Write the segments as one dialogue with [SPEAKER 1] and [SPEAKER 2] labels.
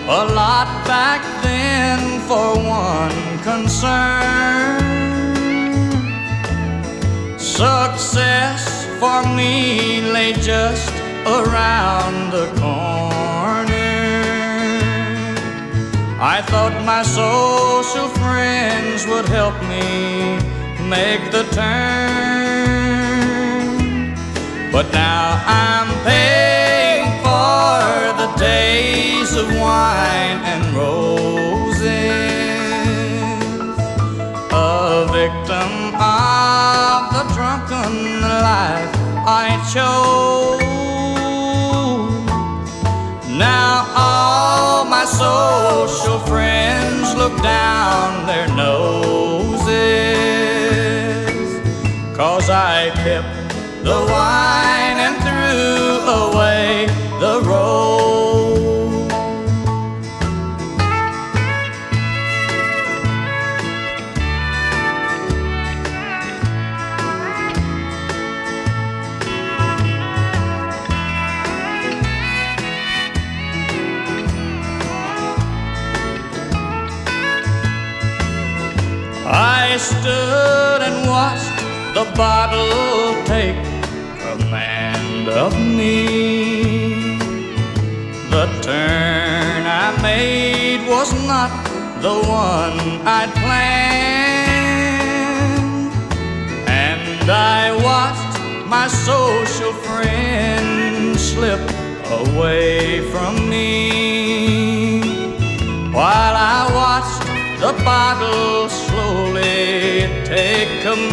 [SPEAKER 1] a lot back then for one concern. Success for me lay just around the corner. I thought my social friends would help me make the turn, but now I'm paying for the days of wine and roses, a victim of the drunken life I chose. Now all my social friends look down their noses, 'cause I kept the wine and threw away the rose. I stood and watched the bottle take command of me. The turn I made was not the one I'd planned, and I watched my social friends slip away from me, while I watched the bottle slowly take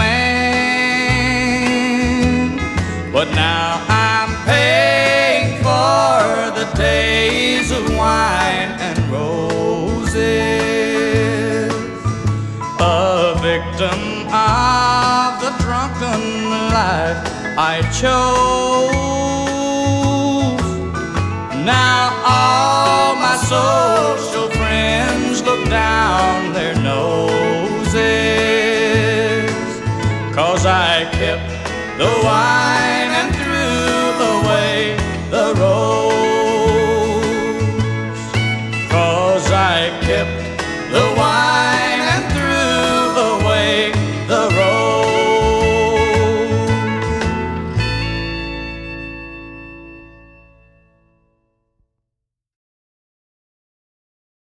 [SPEAKER 1] command. But now I'm paying for the days of wine and roses, a victim of the drunken life I chose. Now all my social friends look down their noses, 'cause I kept the wine and threw away the rose, 'cause I kept the wine